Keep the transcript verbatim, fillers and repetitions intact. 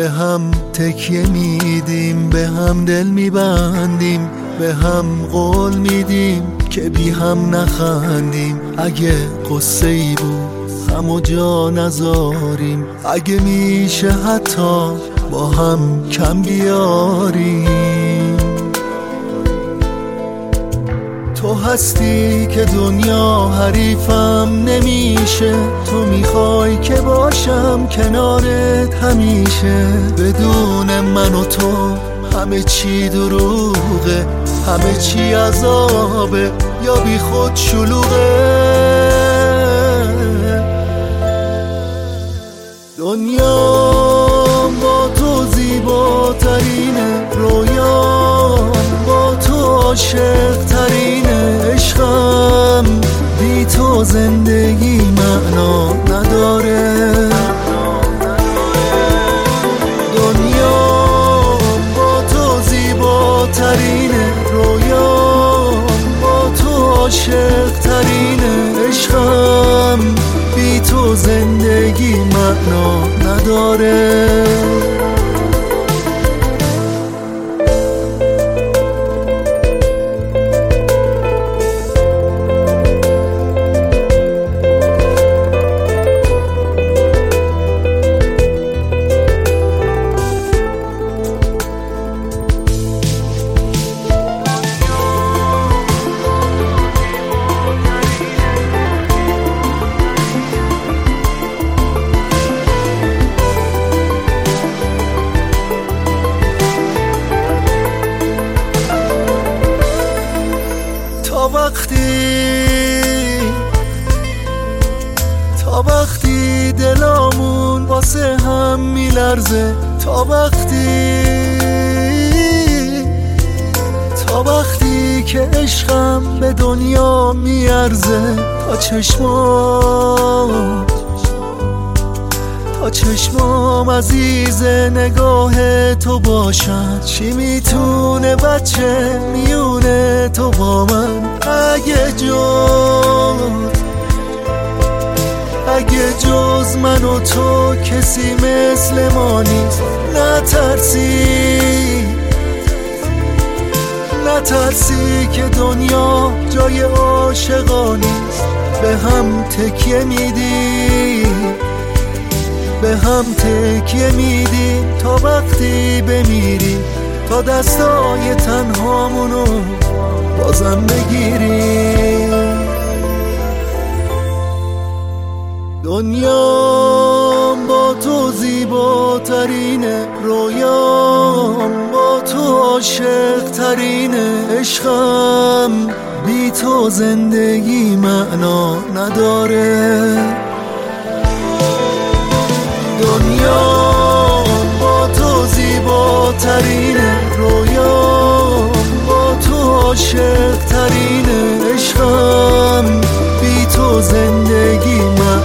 به هم تکیه میدیم، به هم دل میبندیم، به هم قول میدیم که بی هم نخندیم. اگه قصه ای بود همو جا نذاریم، اگه میشه حتی با هم کم بیاریم. تو هستی که دنیا حریفم نمیشه، تو میخوای که باشم کنارت همیشه. بدون من و تو همه چی دروغه، همه چی عذابه یا بی خود شلوغه. دنیا با تو زیباترینه، رویام با تو عاشق ترینه. عشقم بی تو زندگی معنا نداره. دنیا با تو زیباترینه، رویام با تو عاشق ترینه. عشقم بی تو زندگی معنا نداره. تا وقتی تا وقتی دلامون واسه هم میلرزه، تا وقتی تا وقتی که عشقم به دنیا میارزه. تا چشمام تا چشمام عزیز نگاه تو باشن، چی میتونه بچه میونه تو با من. اگه جز اگه جز من و تو کسی مثل ما نیست، نترسی نترسی که دنیا جای عاشقا نیست. به هم تکیه میدی، به هم تکیه میدی تا وقتی بمیری، تا دستای تنهامونو بازم بگیری. دنیا با تو زیباترینه، رویام با تو عاشق ترینه. عشقم بی تو زندگی معنا نداره. دنیا با تو زیباترینه، رویام با تو عاشق ترینه. عشقم بی تو زندگی من